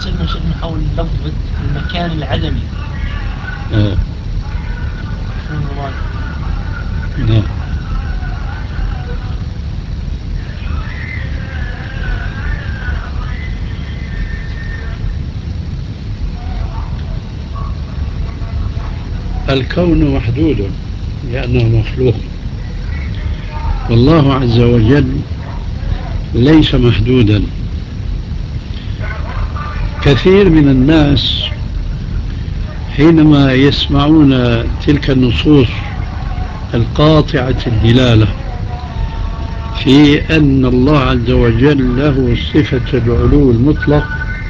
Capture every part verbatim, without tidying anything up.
سيدنا شيخنا حول لفظة المكان العدمي. آه. نعم. الكون محدود لأنه مخلوق، والله عز وجل ليس محدودا. كثير من الناس حينما يسمعون تلك النصوص القاطعة الدلالة في أن الله عز وجل له صفة العلو المطلق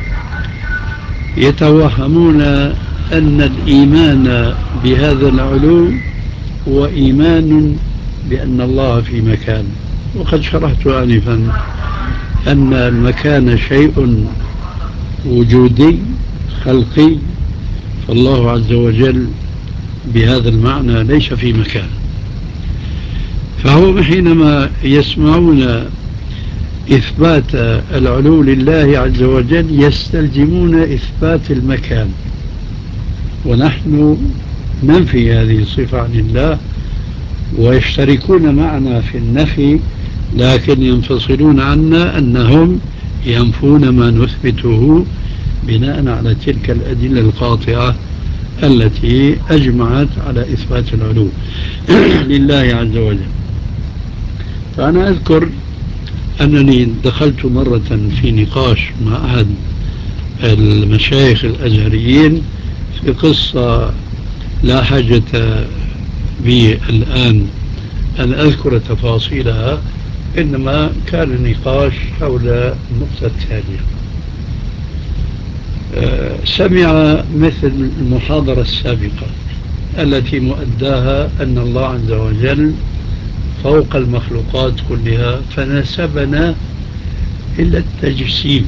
يتوهمون أن الإيمان بهذا العلو هو إيمان بأن الله في مكان. وقد شرحت آنفا أن المكان شيء وجودي خلقي، فالله عز وجل بهذا المعنى ليس في مكان. فهم حينما يسمعون إثبات العلو لله عز وجل يستلزمون إثبات المكان، ونحن ننفي هذه الصفة عن الله، ويشتركون معنا في النفي لكن ينفصلون عنا أنهم ينفون ما نثبته بناء على تلك الأدلة القاطعة التي أجمعت على إثبات العلو لله عز وجل. فأنا أذكر أنني دخلت مرة في نقاش مع أحد المشايخ الأزهريين في قصة لا حاجة بي الآن أن أذكر تفاصيلها، إنما كان النقاش حول النقطة التالية. سمع مثل المحاضرة السابقة التي مؤداها أن الله عز وجل فوق المخلوقات كلها، فنسبنا إلى التجسيم.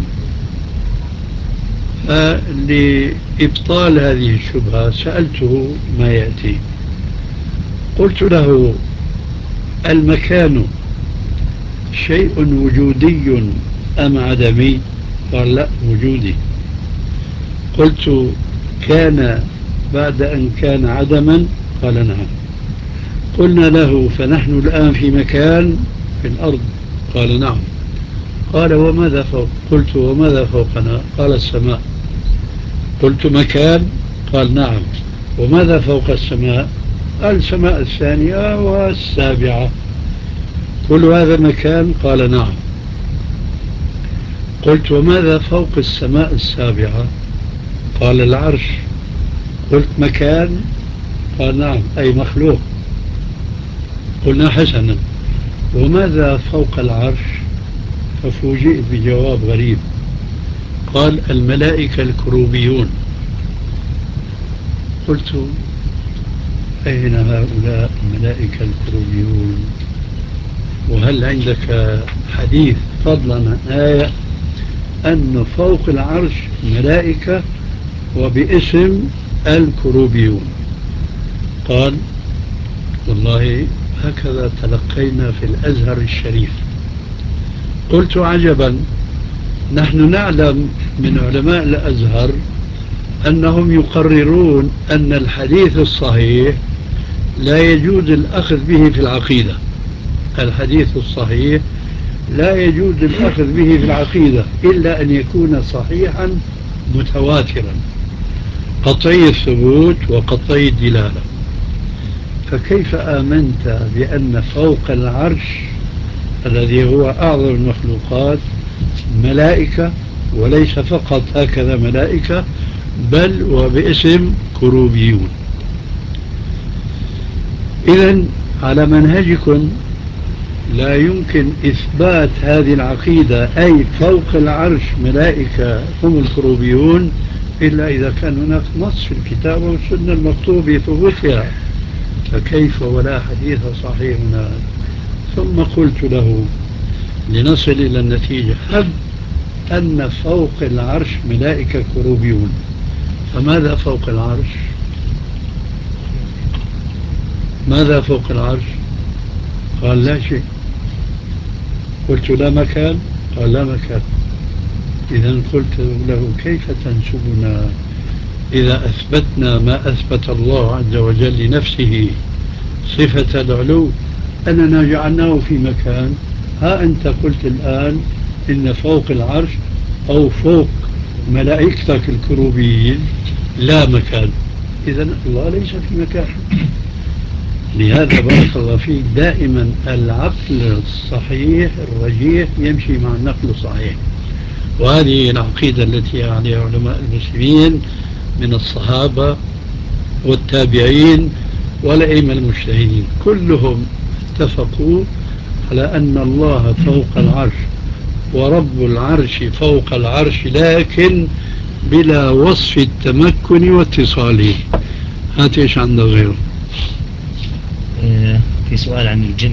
فلإبطال هذه الشبهة سألته ما يأتي، قلت له: المكان شيء وجودي أم عدمي؟ قال: لا، وجودي. قلت: كان بعد أن كان عدما؟ قال: نعم. قلنا له: فنحن الآن في مكان في الأرض؟ قال: نعم. قال: وماذا فوق؟ قلت: وماذا فوقنا؟ قال: السماء. قلت: مكان؟ قال: نعم. وماذا فوق السماء؟ قال: السماء الثانية والسابعة. كل هذا مكان؟ قال: نعم. قلت: وماذا فوق السماء السابعة؟ قال: العرش. قلت: مكان؟ قال: نعم، أي مخلوق. قلنا: حسنا، وماذا فوق العرش؟ ففوجئت بجواب غريب، قال: الملائكة الكروبيون. قلت: أين هؤلاء الملائكة الكروبيون؟ وهل عندك حديث فضلا عن آية أن فوق العرش ملائكة وباسم الكروبيون؟ قال: والله هكذا تلقينا في الأزهر الشريف. قلت: عجبا، نحن نعلم من علماء الأزهر أنهم يقررون أن الحديث الصحيح لا يجوز الأخذ به في العقيدة. الحديث الصحيح لا يجوز الأخذ به في العقيدة إلا أن يكون صحيحا متواترا قطعي الثبوت وقطعي الدلالة. فكيف آمنت بأن فوق العرش الذي هو أعظم المخلوقات ملائكة، وليس فقط هكذا ملائكة، بل وباسم كروبيون؟ إذن على منهجكم لا يمكن إثبات هذه العقيدة، أي فوق العرش ملائكة هم الكروبيون، إلا إذا كان هناك نص في الكتاب والسنة المكتوب بثبوتها، فكيف ولا حديث صحيح هناك؟ ثم قلت له لنصل إلى النتيجة: هب أن فوق العرش ملائكة كروبيون، فماذا فوق العرش؟ ماذا فوق العرش؟ قال: لا شيء. قلت: لا مكان؟ قال: لا مكان. إذا قلت له كيف تنسبنا إذا أثبتنا ما أثبت الله عز وجل لنفسه صفة العلو أننا جعلناه في مكان. ها أنت قلت الآن إن فوق العرش أو فوق ملائكتك الكروبيين لا مكان، إذا الله ليس في مكان. لهذا بارك الله فيك دائما العقل الصحيح الرجيح يمشي مع النقل الصحيح، وهذه العقيدة التي عليها علماء المسلمين من الصحابة والتابعين والأئمة المجتهدين كلهم اتفقوا على أن الله فوق العرش ورب العرش فوق العرش، لكن بلا وصف التمكن واتصاله. هات ايش عندك غيره؟ في سؤال عن الجن.